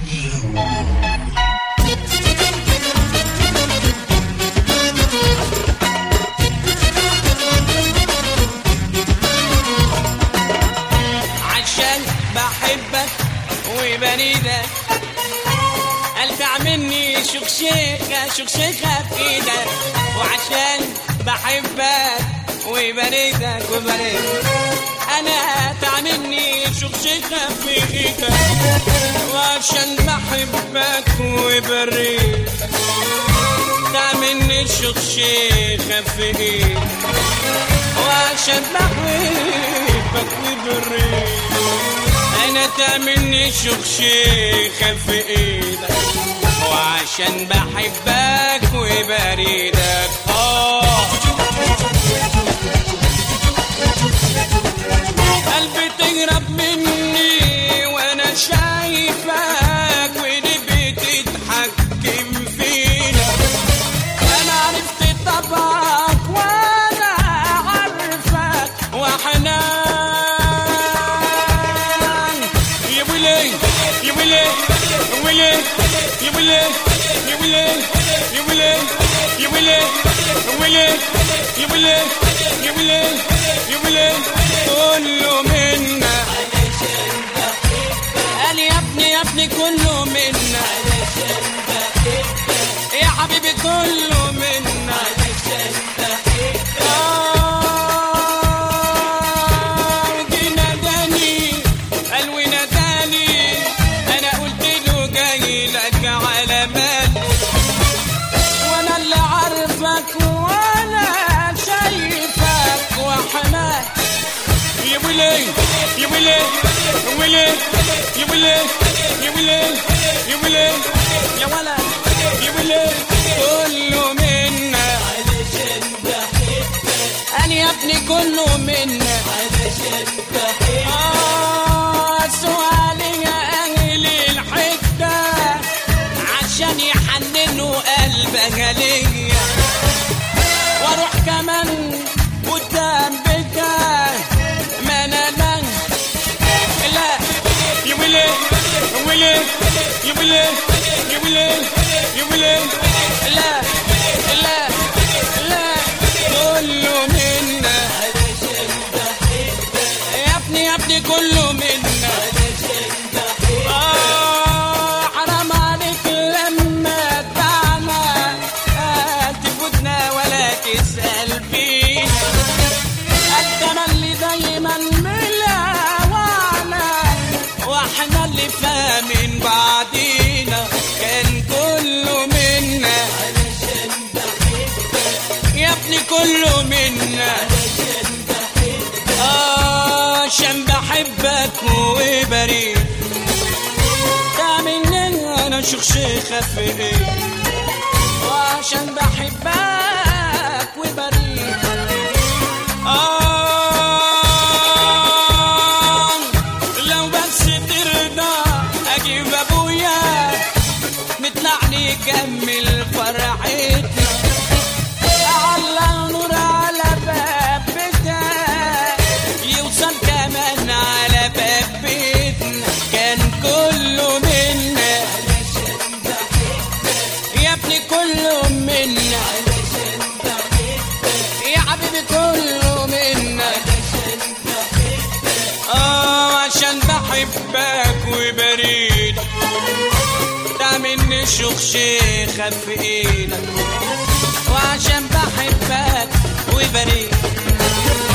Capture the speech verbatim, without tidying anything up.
عشان بحبك وبريدك الفع مني شخشيخة شخشيخة في ايدك، وعشان بحبك وبريدك وبريدك انا تعملني شخشيخة في ايدك، وعشان بحبك وبريدك تعملني شخشيخة في ايدك، وعشان بحبك وبريدك انا تعملني شخشيخة في ايدك، وعشان بحبك وبريدك اه قلبي تهرب مني وانا شايفك ودي بتتحكم فينا، انا عرفت طبعك وانا عارفك وحنان يا ولي يا ولي يا ولي يا ولي يا ولي يا ولي يا ولي يا ولي يا ولي يا ولي يا ولي كله منا قال يا ابني يا ابني كله منا يا حبيبي كله منا يا ولي يا ولي يا ولي يا ولي يا ولي يا ولي يا ولا يا ولي كله منا علشان بحبك انا يا ابني كله منا علشان بحبك اه سؤالي يا اهل الحته عشان يحننوا قلبك ليا واروح كمان قدام بيتك يا ولي يا ولي يا ولي يا ولي يا ولي لا لا لا كله منا علشان بحبك يا ابني يا ابني كله منا علشان بحبك اه حرام عليك لما تبعنا تفوتنا ولا تسأل فينا التملي دايما واحنا اللي فاهمين بعدينا كان كله منا علشان بحبك يا ابني كله منا علشان بحبك اه عشان بحبك وبريد تعملني انا شخشيخة في ايدي، وعشان بحبك وبريد اه نكمل فرحتنا على نور على باب بيتنا يوصل كمان على باب بيتنا كان كله منا علشان بحبك يا ابني كله منا علشان بحبك يا حبيبي كله منا علشان بحبك اه عشان بحبك وبريدك مني شخشيخة في ايدك، وعشان بحبك وبريد